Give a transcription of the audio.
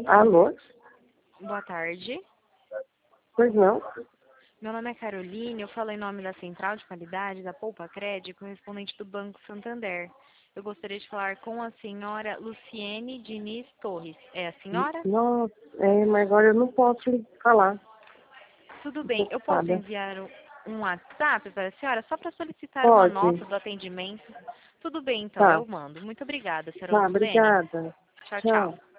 Alô? Boa tarde. Pois não? Meu nome é Caroline, eu falo em nome da Central de Qualidade da Poupa Crédito, correspondente do Banco Santander. Eu gostaria de falar com a senhora Luciene Diniz Torres. É a senhora? Nossa, mas agora eu não posso lhe falar. Tudo Estou bem, eu posso ocupada. enviar um WhatsApp para a senhora só para solicitar uma Pode. nota do atendimento? Tudo bem, então, Tá. eu mando. Muito obrigada, senhora Tá, Luciene. obrigada. Tchau, Tchau. tchau.